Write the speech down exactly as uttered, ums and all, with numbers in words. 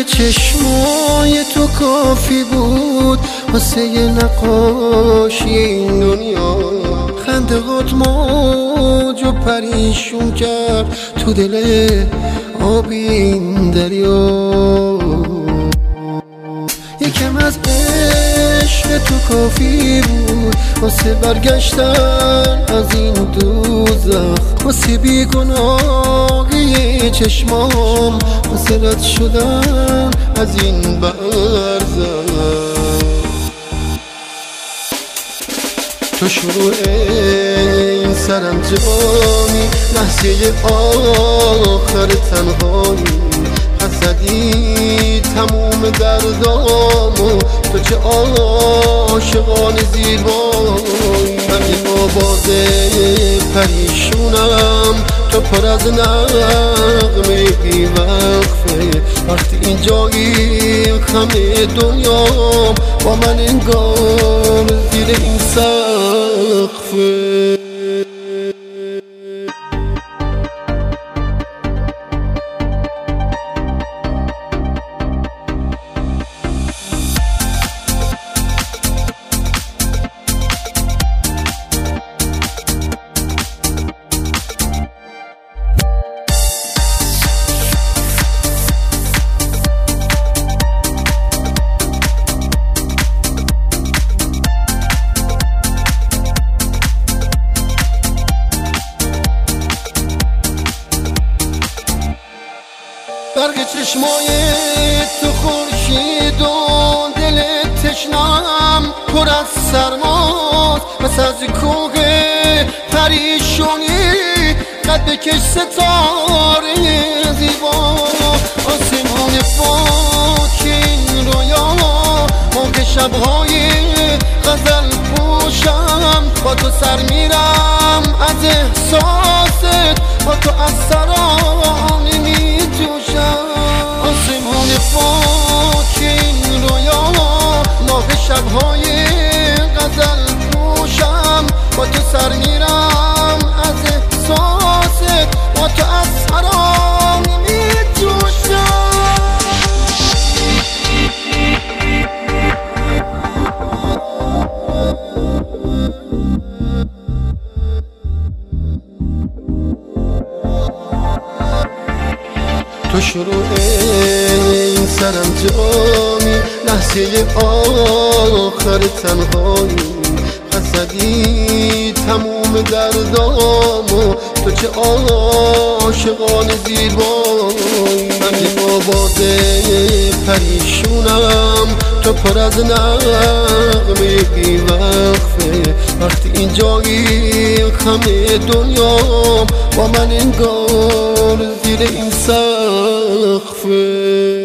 چشمای تو کافی بود واسه یه نقاشی این دنیا. خنده هات موج و پریشون کرد تو دل آبی این دریا. یکم از عشق تو کافی بود واسه برگشتن از این دوزخ، واسه بیگناهی چشمام، واسه رد شدن از این برزخ. تو شروع این سرانجامی، لحظه آخر تنهایی، حسدی تموم دردامو، تو چه عاشقانه زیبایی. من یه آوازه پریشونم، تو پر از نغمه بی وقفه. وقتی اینجایی همه دنیا با من انگار زیر این سقفه. برق چشمای تو خورشید و دل تشنم پر از سرماست، پس از کوه پریشونی قد بکش ستاره زیبا. آسمان پاک این رویا، موقع شبهای غزل پوشم، با تو سر میرم از احساست، با تو از سرانه می جوشم. آسمان پاک این رویا، موقع شبهای غزل پوشم، با تو سر میرم از احساست، با تو از سرانه می جوشم. تو شروع این سرانجامی، لحظه آخر تنهایی، حسدی تموم دردامو، تو چه عاشقانه زیبایی. من یه آوازه پریشونم، تو پر از نغمه بی وقفه. وقتی اینجایی همه دنیا با من انگار زیر این سقفه.